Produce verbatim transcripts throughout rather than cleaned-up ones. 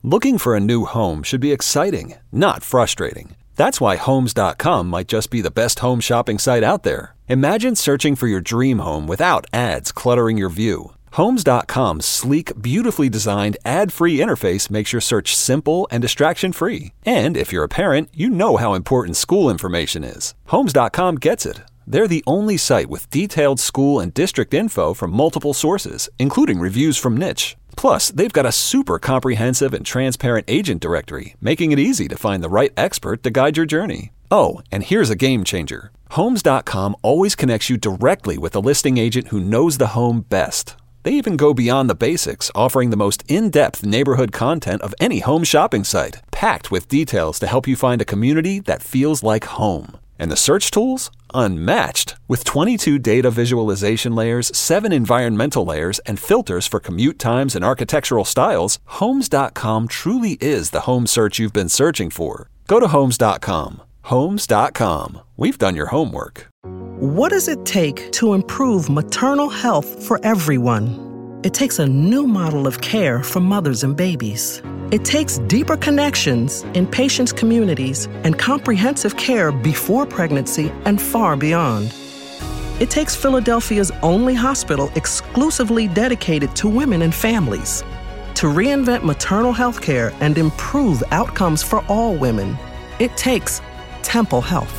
Looking for a new home should be exciting, not frustrating. That's why Homes dot com might just be the best home shopping site out there. Imagine searching for your dream home without ads cluttering your view. Homes dot com's sleek, beautifully designed, ad-free interface makes your search simple and distraction-free. And if you're a parent, you know how important school information is. Homes dot com gets it. They're the only site with detailed school and district info from multiple sources, including reviews from Niche. Plus, they've got a super comprehensive and transparent agent directory, making it easy to find the right expert to guide your journey. Oh, and here's a game changer. Homes dot com always connects you directly with a listing agent who knows the home best. They even go beyond the basics, offering the most in-depth neighborhood content of any home shopping site, packed with details to help you find a community that feels like home. And the search tools? Unmatched. With twenty-two data visualization layers, seven environmental layers, and filters for commute times and architectural styles, Homes dot com truly is the home search you've been searching for. Go to Homes dot com. Homes dot com. We've done your homework. What does it take to improve maternal health for everyone? It takes a new model of care for mothers and babies. It takes deeper connections in patients' communities and comprehensive care before pregnancy and far beyond. It takes Philadelphia's only hospital exclusively dedicated to women and families. To reinvent maternal health care and improve outcomes for all women, it takes Temple Health.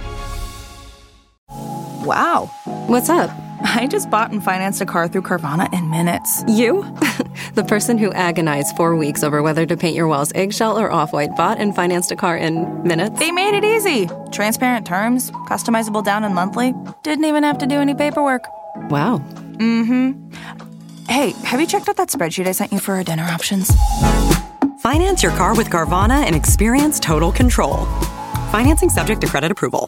Wow. What's up? I just bought and financed a car through Carvana in minutes. You? The person who agonized four weeks over whether to paint your walls eggshell or off-white bought and financed a car in minutes? They made it easy. Transparent terms, customizable down and monthly. Didn't even have to do any paperwork. Wow. Mm-hmm. Hey, have you checked out that spreadsheet I sent you for our dinner options? Finance your car with Carvana and experience total control. Financing subject to credit approval.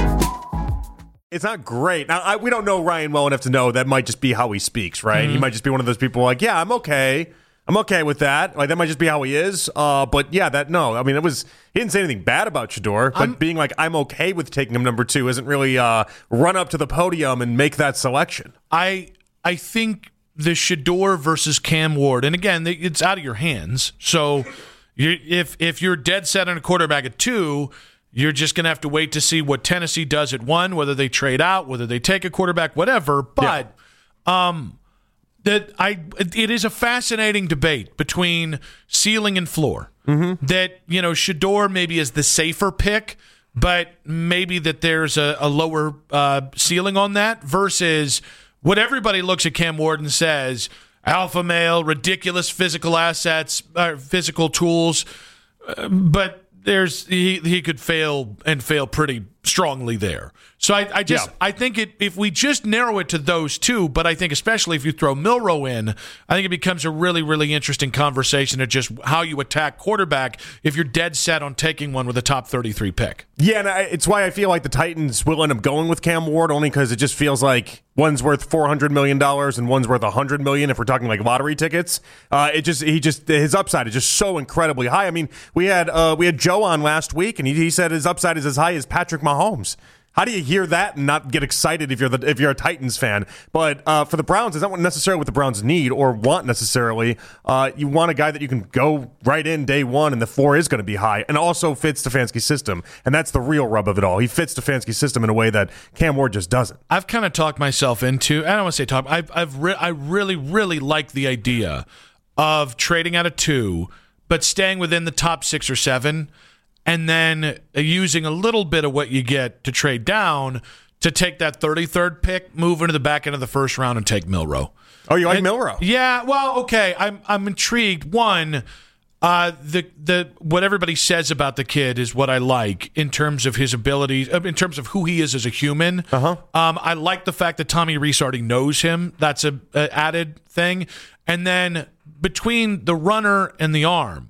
It's not great. Now, I, we don't know Ryan well enough to know that might just be how he speaks, right? Mm-hmm. He might just be one of those people like, yeah, I'm okay. I'm okay with that. Like, that might just be how he is. Uh, but yeah, that, no. I mean, it was, he didn't say anything bad about Shedeur, but I'm, being like, I'm okay with taking him number two isn't really uh, run up to the podium and make that selection. I, I think the Shedeur versus Cam Ward, and again, it's out of your hands. So you, if if you're dead set on a quarterback at two, you're just going to have to wait to see what Tennessee does at one, whether they trade out, whether they take a quarterback, whatever. But yeah. um, that I it is a fascinating debate between ceiling and floor. Mm-hmm. That, you know, Shedeur maybe is the safer pick, but maybe that there's a, a lower uh, ceiling on that versus what everybody looks at Cam Ward and says, alpha male, ridiculous physical assets, uh, physical tools, uh, but There's he he could fail and fail pretty strongly there. So I, I just yeah. I think it if we just narrow it to those two, but I think especially if you throw Milroe in, I think it becomes a really, really interesting conversation of just how you attack quarterback if you're dead set on taking one with a top thirty-three pick. Yeah, and I, it's why I feel like the Titans will end up going with Cam Ward, only because it just feels like one's worth four hundred million dollars and one's worth one hundred million dollars if we're talking like lottery tickets. Uh, it just he just his upside is just so incredibly high. I mean, we had uh, we had Joe on last week, and he, he said his upside is as high as Patrick Mahomes. How do you hear that and not get excited if you're the if you're a Titans fan? But uh, for the Browns, it's not necessarily what the Browns need or want necessarily. Uh, you want a guy that you can go right in day one, and the floor is going to be high, and also fits Stefanski's system, and that's the real rub of it all. He fits Stefanski's system in a way that Cam Ward just doesn't. I've kind of talked myself into. I don't want to say talk. I've I've re- I really really like the idea of trading out of two, but staying within the top six or seven. And then using a little bit of what you get to trade down to take that thirty-third pick, move into the back end of the first round, and take Milroe. Oh, you like and, Milroe? Yeah. Well, okay. I'm I'm intrigued. One, uh, the the what everybody says about the kid is what I like in terms of his abilities, in terms of who he is as a human. Uh-huh. Um, I like the fact that Tommy Rees already knows him. That's a, a added thing. And then between the runner and the arm.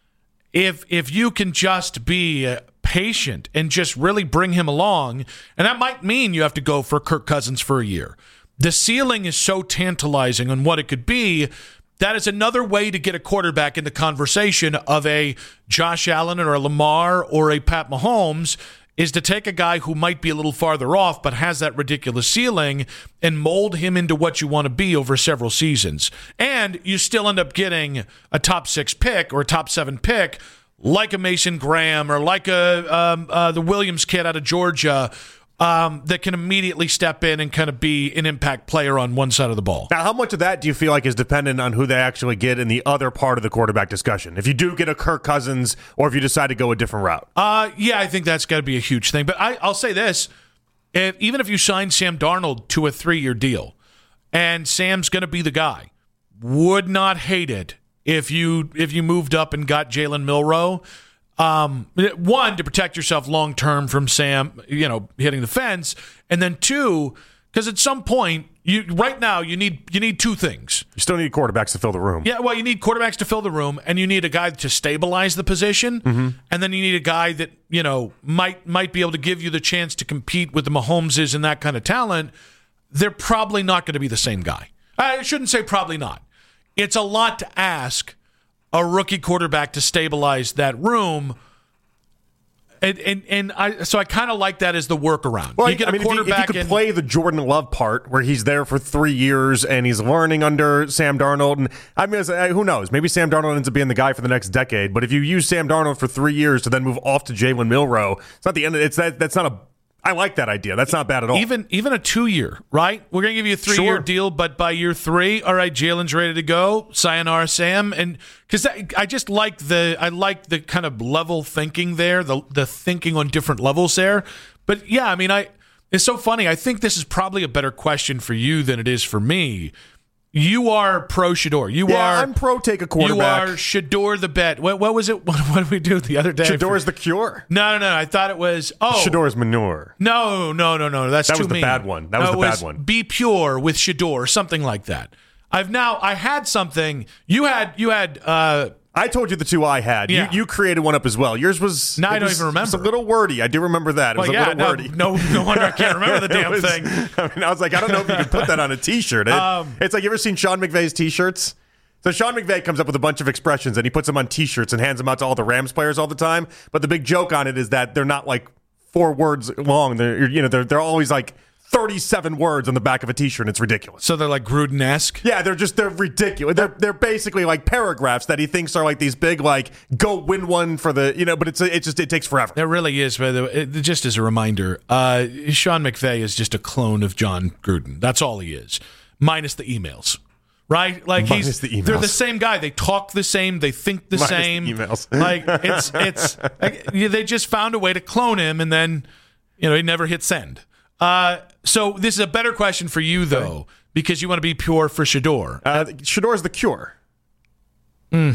If if you can just be patient and just really bring him along, and that might mean you have to go for Kirk Cousins for a year. The ceiling is so tantalizing on what it could be. That is another way to get a quarterback in the conversation of a Josh Allen or a Lamar or a Pat Mahomes is to take a guy who might be a little farther off but has that ridiculous ceiling and mold him into what you want to be over several seasons. And you still end up getting a top six pick or a top seven pick like a Mason Graham or like a um, uh, the Williams kid out of Georgia um, that can immediately step in and kind of be an impact player on one side of the ball. Now, how much of that do you feel like is dependent on who they actually get in the other part of the quarterback discussion? If you do get a Kirk Cousins or if you decide to go a different route? Uh, yeah, I think that's got to be a huge thing. But I, I'll say this. If, even if you sign Sam Darnold to a three-year deal and Sam's going to be the guy, would not hate it if you if you moved up and got Jalen Milroe. Um, one, to protect yourself long-term from Sam, you know, hitting the fence. And then two, because at some point, you right now, you need you need two things. You still need quarterbacks to fill the room. Yeah, well, you need quarterbacks to fill the room, and you need a guy to stabilize the position. Mm-hmm. And then you need a guy that, you know, might might be able to give you the chance to compete with the Mahomeses and that kind of talent. They're probably not going to be the same guy. I shouldn't say probably not. It's a lot to ask a rookie quarterback to stabilize that room. And and, and I so I kind of like that as the workaround. Well, you get I mean, a quarterback if you, if you could and, play the Jordan Love part where he's there for three years and he's learning under Sam Darnold, and I mean, who knows? Maybe Sam Darnold ends up being the guy for the next decade. But if you use Sam Darnold for three years to then move off to Jalen Milroe, it's not the end. Of, it's that that's not a. I like that idea. That's not bad at all. Even even a two-year, right? We're going to give you a three-year Sure. deal, but by year three, all right, Jalen's ready to go. Sayonara, Sam. And because I just like the I like the kind of level thinking there, the the thinking on different levels there. But yeah, I mean, I it's so funny. I think this is probably a better question for you than it is for me. You are pro Shedeur. You yeah, are. I'm pro take a quarterback. You are Shedeur the bet. What, what was it? What, what did we do the other day? Shedeur's the cure. No, no, no. I thought it was. Oh, Shedeur's manure. No, no, no, no. That's that too was the mean. bad one. That was no, the it bad was one. Be pure with Shedeur, something like that. I've now. I had something. You had. You had. uh I told you the two I had. Yeah. You, you created one up as well. Yours was. Now I don't was, even remember. It was a little wordy. I do remember that. It well, was a yeah, little no, wordy. no, no wonder I can't remember the damn was, thing. I mean, I was like, I don't know if you could put that on a T-shirt. It, Um, it's like, you ever seen Sean McVay's T-shirts? So Sean McVay comes up with a bunch of expressions and he puts them on T-shirts and hands them out to all the Rams players all the time. But the big joke on it is that they're not like four words long. They're you know they're they're always like thirty-seven words on the back of a T-shirt. And it's ridiculous. So they're like Gruden-esque. Yeah, they're just they're ridiculous. They're they're basically like paragraphs that he thinks are like these big like go win one for the you know. But it's it just it takes forever. It really is. By the way, it, just as a reminder, uh, Sean McVay is just a clone of John Gruden. That's all he is, minus the emails. Right, like Minus he's the emails. they're the same guy. They talk the same. They think the Minus same. the emails. Like it's it's like, they just found a way to clone him, and then you know he never hit send. Uh, so this is a better question for you though, because you want to be pure for Shedeur. Uh, Shedeur's the cure. Mm.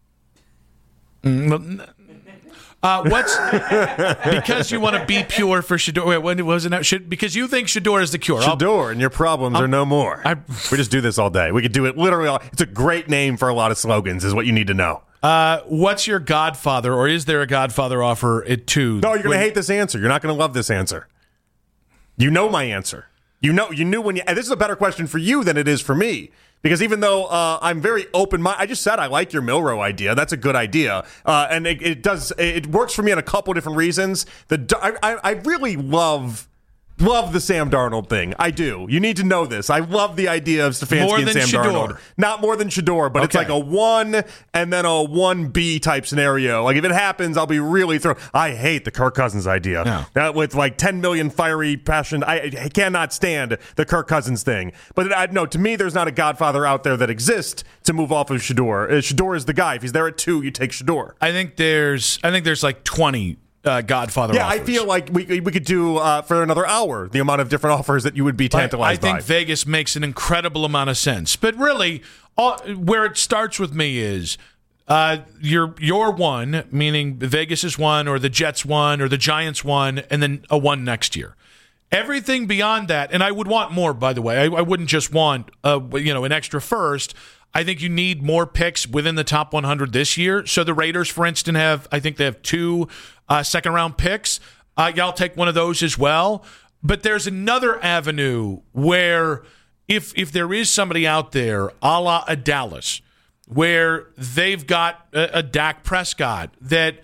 Mm. Uh, what's because you want to be pure for Shedeur? Wait, when was it? Now? Should, because you think Shedeur is the cure. Shedeur, and your problems I'll, are no more. I, we just do this all day. We could do it literally. All, it's a great name for a lot of slogans. Is what you need to know. Uh, what's your Godfather, or is there a Godfather offer at two? No, you're going to hate this answer. You're not going to love this answer. You know my answer. You know, you knew when you. And this is a better question for you than it is for me. Because even though uh, I'm very open-minded, I just said I like your Milroe idea. That's a good idea, uh, and it, it does. It works for me on a couple different reasons. The I, I really love love the Sam Darnold thing. I do. You need to know this. I love the idea of Stefanski more and than Sam Shedeur. Darnold. Not more than Shedeur, but okay. It's like a one and then a one B type scenario. Like if it happens, I'll be really thrown. I hate the Kirk Cousins idea. No. That with like ten million fiery passion. I, I cannot stand the Kirk Cousins thing. But I, no, to me, there's not a Godfather out there that exists to move off of Shedeur. Uh, Shedeur is the guy. If he's there at two, you take Shedeur. I think there's. I think there's like twenty. Uh, Godfather yeah, offers. I feel like we we could do uh, for another hour the amount of different offers that you would be tantalized by. I think by. Vegas makes an incredible amount of sense. But really, all, where it starts with me is uh, your your one, meaning Vegas is one, or the Jets one, or the Giants one, and then a one next year. Everything beyond that, and I would want more, by the way. I, I wouldn't just want uh, you know an extra first. I think you need more picks within the top one hundred this year. So the Raiders, for instance, have I think they have two uh, second-round picks. Uh, y'all take one of those as well. But there's another avenue where if if there is somebody out there, a la a Dallas, where they've got a, a Dak Prescott that,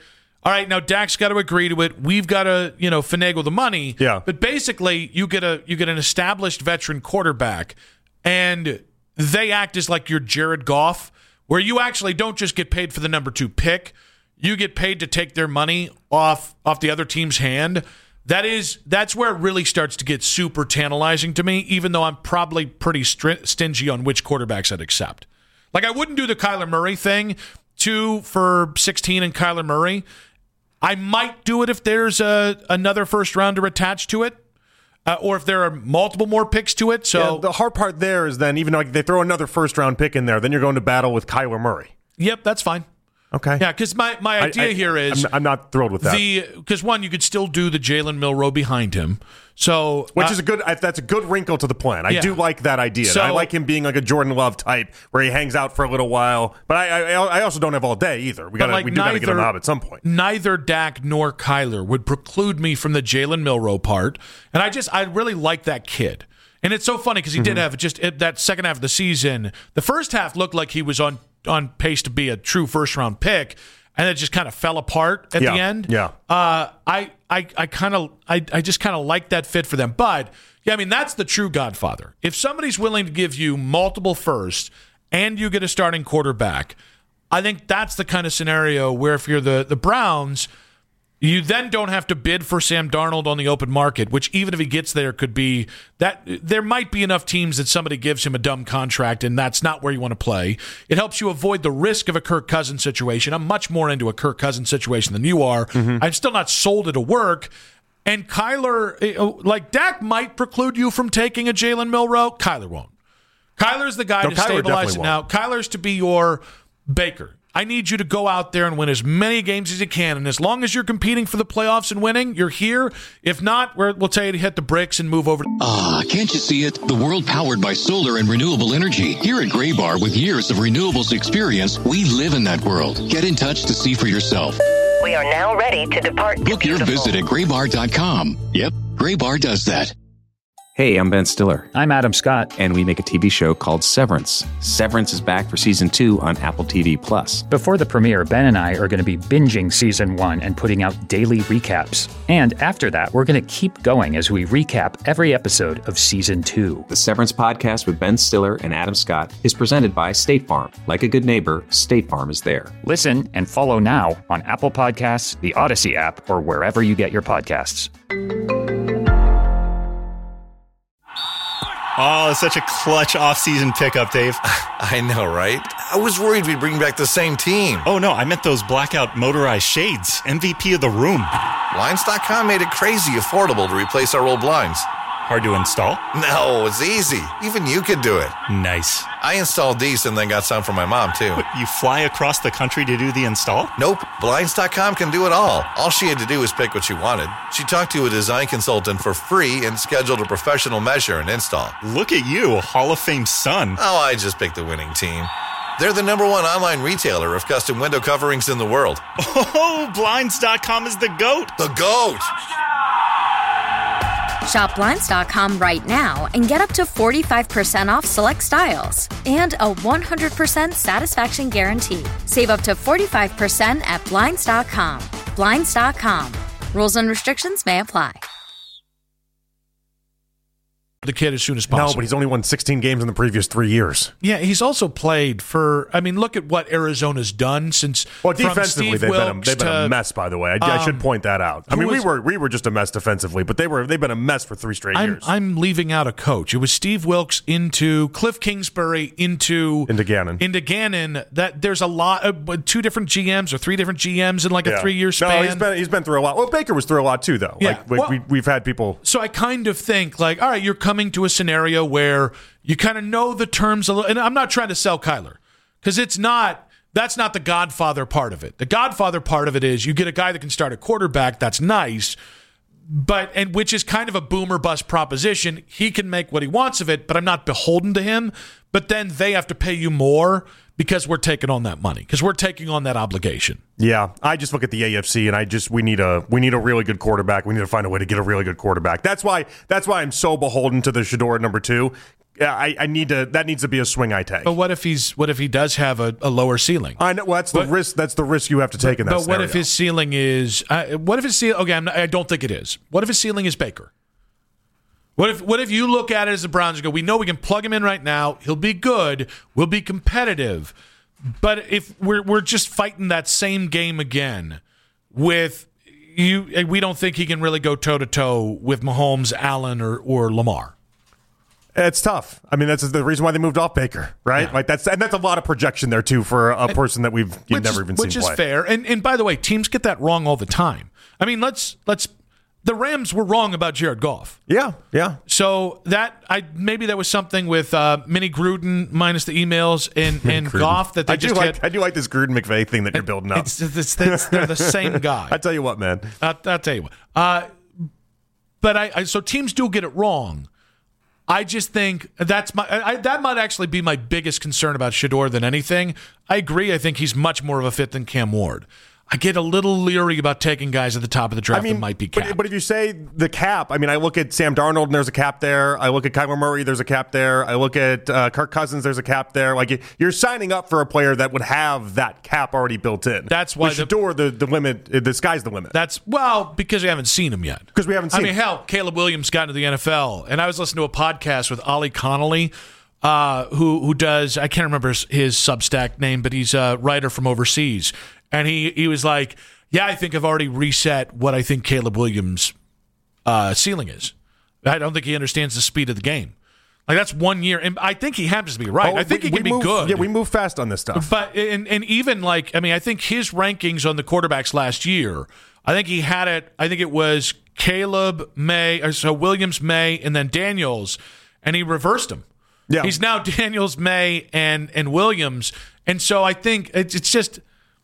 all right, now Dak's got to agree to it. We've got to, you know, finagle the money. Yeah. But basically, you get a you get an established veteran quarterback, and they act as like your Jared Goff, where you actually don't just get paid for the number two pick. You get paid to take their money off off the other team's hand. That is, that's where it really starts to get super tantalizing to me, even though I'm probably pretty stri- stingy on which quarterbacks I'd accept. Like, I wouldn't do the Kyler Murray thing, two for sixteen and Kyler Murray. I might do it if there's a, another first rounder attached to it, uh, or if there are multiple more picks to it. So yeah, the hard part there is then, even though they throw another first round pick in there, then you're going to battle with Kyler Murray. Yep, that's fine. Okay. Yeah, because my, my idea I, I, here is... I'm, I'm not thrilled with that. the Because, one, you could still do the Jalen Milroe behind him. So, Which uh, is a good, that's a good wrinkle to the plan. I yeah. do like that idea. So, I like him being like a Jordan Love type where he hangs out for a little while. But I I, I also don't have all day either. We got like we do got to get him neither- out at some point. Neither Dak nor Kyler would preclude me from the Jalen Milroe part. And I just, I really like that kid. And it's so funny because he mm-hmm. did have just it, that second half of the season. The first half looked like he was on, on pace to be a true first-round pick. And it just kind of fell apart at yeah, the end. Yeah, uh, I, I, I kind of, I, I just kind of like that fit for them. But yeah, I mean, that's the true Godfather. If somebody's willing to give you multiple firsts and you get a starting quarterback, I think that's the kind of scenario where if you're the the Browns, you then don't have to bid for Sam Darnold on the open market, which even if he gets there could be that there might be enough teams that somebody gives him a dumb contract and that's not where you want to play. It helps you avoid the risk of a Kirk Cousins situation. I'm much more into a Kirk Cousins situation than you are. Mm-hmm. I'm still not sold it'll work. And Kyler, like Dak might preclude you from taking a Jalen Milroe. Kyler won't. Kyler's the guy no, to Kyler stabilize it now. Kyler's to be your Baker. I need you to go out there and win as many games as you can. And as long as you're competing for the playoffs and winning, you're here. If not, we're, we'll tell you to hit the bricks and move over. Ah, can't you see it? The world powered by solar and renewable energy. Here at Graybar, with years of renewables experience, we live in that world. Get in touch to see for yourself. We are now ready to depart. Book your visit at graybar dot com. Yep, Graybar does that. Hey, I'm Ben Stiller. I'm Adam Scott. And we make a T V show called Severance. Severance is back for season two on Apple T V Plus. Before the premiere, Ben and I are going to be binging season one and putting out daily recaps. And after that, we're going to keep going as we recap every episode of season two. The Severance podcast with Ben Stiller and Adam Scott is presented by State Farm. Like a good neighbor, State Farm is there. Listen and follow now on Apple Podcasts, the Odyssey app, or wherever you get your podcasts. Oh, it's such a clutch off-season pickup, Dave. I know, right? I was worried we'd bring back the same team. Oh, no, I meant those blackout motorized shades. M V P of the room. Blinds dot com made it crazy affordable to replace our old blinds. Hard to install? No, it's easy. Even you could do it. Nice. I installed these and then got some for my mom, too. What, you fly across the country to do the install? Nope. Blinds dot com can do it all. All she had to do was pick what she wanted. She talked to a design consultant for free and scheduled a professional measure and install. Look at you, a Hall of Fame son. Oh, I just picked the winning team. They're the number one online retailer of custom window coverings in the world. Oh, Blinds dot com is the GOAT. The GOAT! Shop Blinds dot com right now and get up to forty-five percent off select styles and a one hundred percent satisfaction guarantee. Save up to forty-five percent at Blinds dot com. Blinds dot com. Rules and restrictions may apply. The kid as soon as possible. No, but he's only won sixteen games in the previous three years. Yeah, he's also played for, I mean, look at what Arizona's done since. Well, defensively, they've been, a, they've been to, a mess, by the way. I, um, I should point that out. I mean, was, we were we were just a mess defensively, but they were, they've been a mess for three straight I'm, years. I'm leaving out a coach. It was Steve Wilkes into Cliff Kingsbury into. Into Gannon. Into Gannon. That there's a lot, of, two different G Ms or three different G Ms in like yeah. a three year span. No, he's been, he's been through a lot. Well, Baker was through a lot too, though. Yeah. Like, like well, we, we've had people. So I kind of think, like, all right, you're coming to a scenario where you kind of know the terms a little, and I'm not trying to sell Kyler because it's not, that's not the Godfather part of it. The Godfather part of it is you get a guy that can start a quarterback, that's nice, but, and which is kind of a boomer bust proposition. He can make what he wants of it, but I'm not beholden to him. But then they have to pay you more because we're taking on that money, because we're taking on that obligation. Yeah, I just look at the A F C and I just we need a we need a really good quarterback. We need to find a way to get a really good quarterback. That's why that's why I'm so beholden to the Shedeur at number two. yeah, I, I need to. That needs to be a swing I take. But what if he's? What if he does have a, a lower ceiling? I know. Well, that's the but, risk. That's the risk you have to take in that. But scenario. what if his ceiling is? Uh, what if his ceiling? Okay, I'm not, I don't think it is. What if his ceiling is Baker? What if? What if you look at it as the Browns and go, we know we can plug him in right now. He'll be good. We'll be competitive. But if we're we're just fighting that same game again with you, we don't think he can really go toe to toe with Mahomes, Allen, or or Lamar. It's tough. I mean, that's the reason why they moved off Baker, right? Yeah. Like that's and that's a lot of projection there too for a and, person that we've you've never is, even which seen is play. fair. And and by the way, teams get that wrong all the time. I mean, let's let's. The Rams were wrong about Jared Goff. Yeah, yeah. So that I maybe that was something with uh, Mini Gruden minus the emails and, and Goff that they I just do like. had. I do like this Gruden McVay thing that you're building up. It's, it's, it's, they're the same guy. I tell you what, man. I'll, I'll tell you what. Uh, but I, I so teams do get it wrong. I just think that's my I, that might actually be my biggest concern about Shedeur than anything. I agree. I think he's much more of a fit than Cam Ward. I get a little leery about taking guys at the top of the draft I mean, that might be capped. But, but if you say the cap, I mean, I look at Sam Darnold and there's a cap there. I look at Kyler Murray, there's a cap there. I look at uh, Kirk Cousins, there's a cap there. Like you're signing up for a player that would have that cap already built in. That's why With Shedeur, the, the limit, the sky's the limit. That's well because we haven't seen him yet. Because we haven't seen. I mean, him. hell, Caleb Williams got into the N F L, and I was listening to a podcast with Ollie Connolly, uh, who who does I can't remember his, his Substack name, but he's a writer from overseas, and he he was like. Yeah, I think I've already reset what I think Caleb Williams' uh, ceiling is. I don't think he understands the speed of the game. Like that's one year, and I think he happens to be right. Oh, I think we, he can be move, good. Yeah, we move fast on this stuff. But and and even like I mean, I think his rankings on the quarterbacks last year. I think he had it. I think it was Caleb May, or so Williams May, and then Daniels, and he reversed him. Yeah, he's now Daniels May and and Williams, and so I think it's, it's just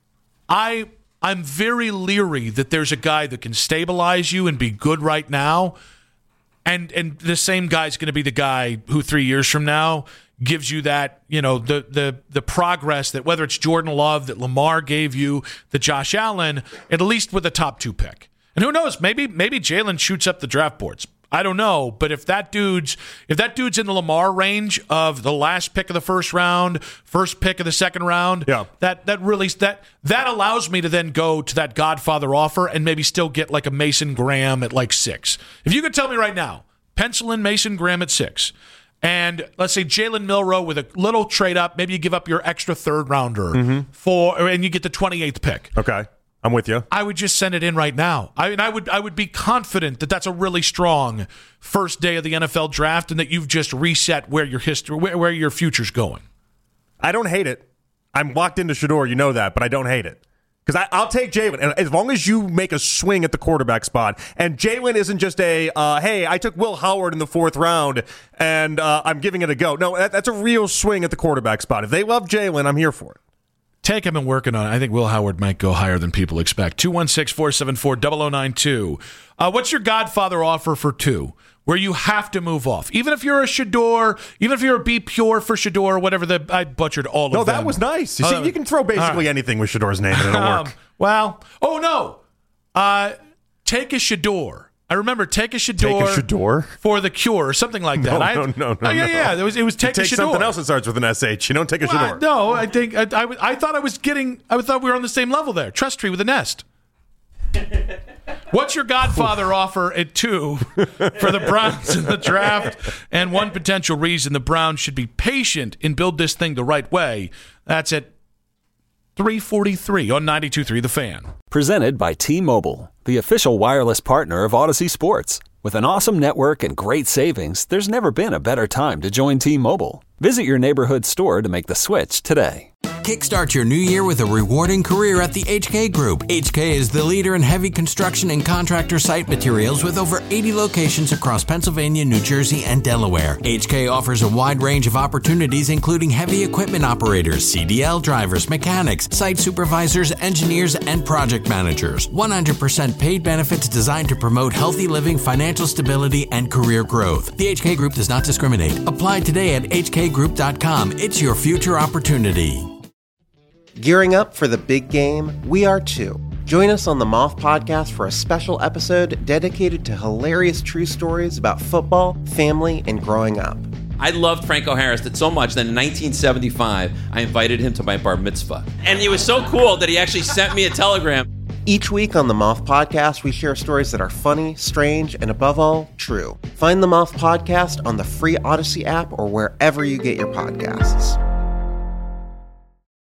I. I'm very leery that there's a guy that can stabilize you and be good right now, and and the same guy's going to be the guy who three years from now gives you that, you know, the the the progress that whether it's Jordan Love that Lamar gave you, the Josh Allen, at least with a top two pick. And who knows, maybe maybe Jalen shoots up the draft boards. I don't know, but if that dude's if that dude's in the Lamar range of the last pick of the first round, first pick of the second round, yeah. that that really that that allows me to then go to that Godfather offer and maybe still get like a Mason Graham at like six. If you could tell me right now, pencil in Mason Graham at six, and let's say Jalen Milroe with a little trade up, maybe you give up your extra third rounder mm-hmm. for, and you get the twenty-eighth pick. Okay. I'm with you. I would just send it in right now. I mean, I would I would be confident that that's a really strong first day of the N F L draft and that you've just reset where your history, where, where your future's going. I don't hate it. I'm locked into Shedeur, you know that, but I don't hate it. Because I'll take Jalen. And as long as you make a swing at the quarterback spot, and Jalen isn't just a, uh, hey, I took Will Howard in the fourth round, and uh, I'm giving it a go. No, that, that's a real swing at the quarterback spot. If they love Jalen, I'm here for it. Take him and working on it. I think Will Howard might go higher than people expect. two one six, four seven four, zero zero nine two. Uh, what's your Godfather offer for two, where you have to move off? Even if you're a Shedeur, even if you're a Be Pure for Shedeur, whatever the I butchered all of no, them. No, that was nice. You see, uh, you can throw basically right. anything with Shedeur's name and it'll work. Um, well, oh no. Uh, take a Shedeur. I remember take a Shedeur, take a Shedeur for the cure or something like that. No, I, no, no, no. Oh, yeah, no. yeah. It was it was take, take a Shedeur. something else that starts with an S H. You don't take a well, Shedeur. No, I think I, I, I thought I was getting. I thought we were on the same level there. Trust tree with a nest. What's your Godfather offer at two for the Browns in the draft? And one potential reason the Browns should be patient and build this thing the right way. That's at three forty-three on ninety-two point three The Fan. Presented by T-Mobile, the official wireless partner of Odyssey Sports. With an awesome network and great savings, there's never been a better time to join T-Mobile. Visit your neighborhood store to make the switch today. Kickstart your new year with a rewarding career at the H K Group. H K is the leader in heavy construction and contractor site materials with over eighty locations across Pennsylvania, New Jersey, and Delaware. H K offers a wide range of opportunities including heavy equipment operators, C D L drivers, mechanics, site supervisors, engineers, and project managers. one hundred percent paid benefits designed to promote healthy living, financial stability, and career growth. The H K Group does not discriminate. Apply today at H K group dot com. It's your future opportunity. Gearing up for the big game? We are too. Join us on the Moth Podcast for a special episode dedicated to hilarious true stories about football, family, and growing up. I loved Franco Harris that so much that in nineteen seventy-five, I invited him to my bar mitzvah. And it was so cool that he actually sent me a telegram. Each week on the Moth Podcast, we share stories that are funny, strange, and above all, true. Find the Moth Podcast on the free Odyssey app or wherever you get your podcasts.